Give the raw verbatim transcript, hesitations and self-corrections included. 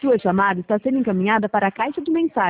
Sua chamada está sendo encaminhada para a caixa de mensagens.